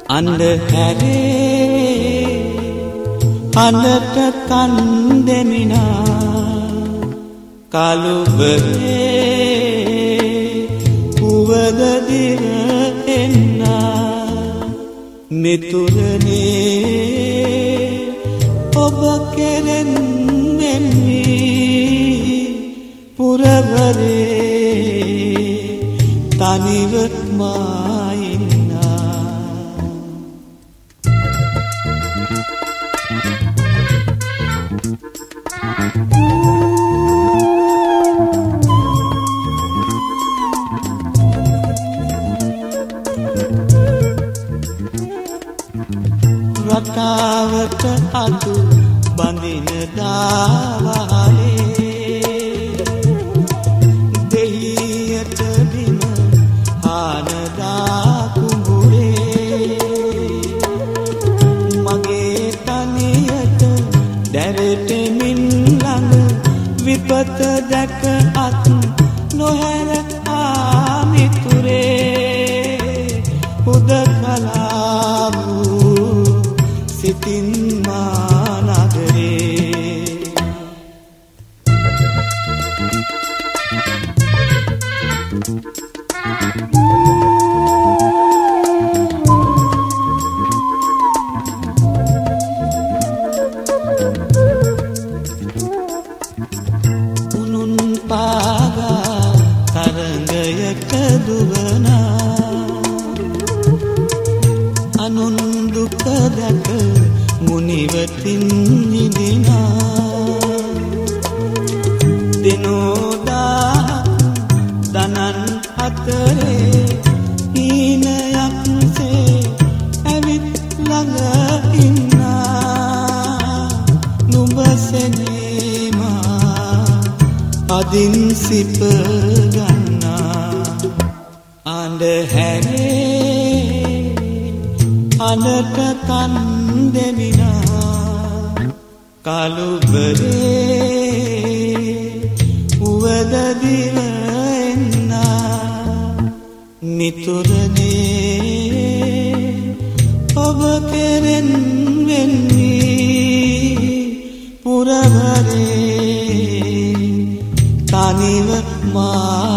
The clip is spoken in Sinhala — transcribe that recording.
අන්ධහැරේ අඳට කන් දෙමිනා කළුබරේ උවද දිව එන්නා මිතුරනේ ඔබ කෙරෙන් මෙන්වී පුරවරේ තනිව මා ඉන්නා රටාවට අතු බඳින දාවාලේ දෙහියට බිම ආනදා කුඹුරේ මගේ තනියට දැරෙටමින් ළඟ විපත දැක අත් නොහැර ආමිතුරේ උදකලා වූ සිතින් මා නගරේ උනුන් පාගා තරංගයක දුවනා අනුන් දුක දැක මුනිවතින් නිදිනා දිනෝදා දනන් අතරේ හීනයක්සේ ඇවිත් ළඟ ඉන්නා නුඹ සෙනීමා අදින් සිප ගන්නා අන්ධහැරේ අනට කන් දෙමිනා කළුබරේ උවද දිව එන්නා මිතුරනේ ඔබ කෙරෙන් වෙන්වී පුරවරේ තනිව මා